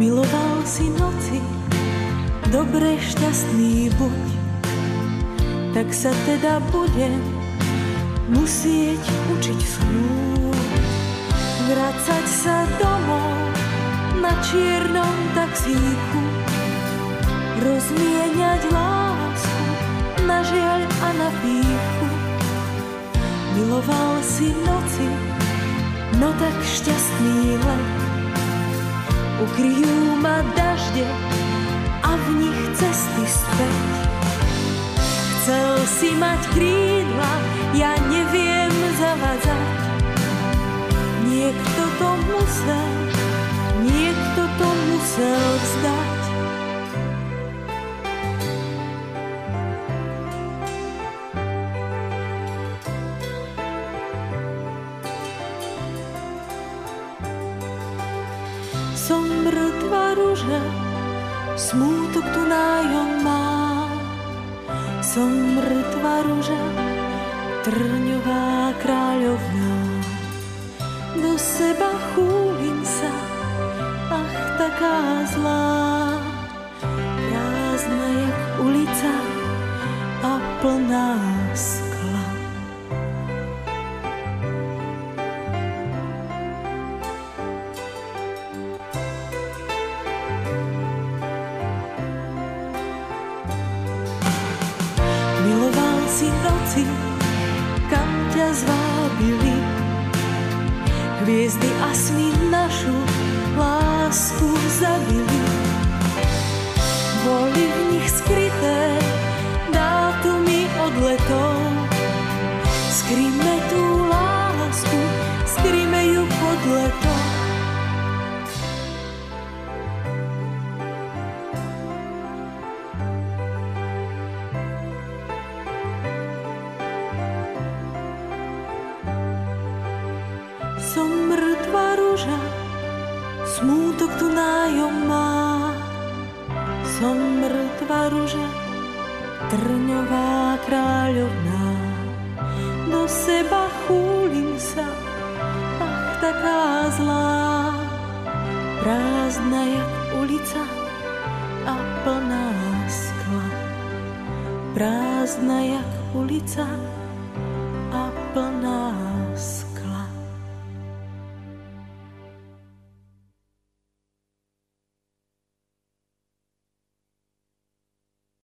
Miloval si noci, dobre šťastný buď, tak sa teda budem musieť učiť snúť. Vracať sa domov na čiernom taxíku, rozmieňať lásku na žiaľ a na pýchu. Miloval si noci, no tak šťastný let. Ukryjú ma dažde a v nich cesty späť. Chcel si mať krídla, ja neviem zavadzať. Niekto to musel vzdať. Som mŕtva ruža, smútok tu nájom má. Som mŕtva ruža, trňová kráľovná. Do seba chúlim sa, ach taká zlá. Prázdna jak ulica a plná skla. Miloval si noci, kam ťa zvábili. Hviezdy a sny našu lásku zabili. Boli v nich skryté dátumy odletov. Skryjme tú lásku, skryjme ju pod leto. Som mŕtva ruža, smútok tu nájom má. Som mŕtva ruža, trňová kráľovná. Do seba chúlim sa, ach taká zlá. Prázdna jak ulica a plná skla. Prázdna jak ulica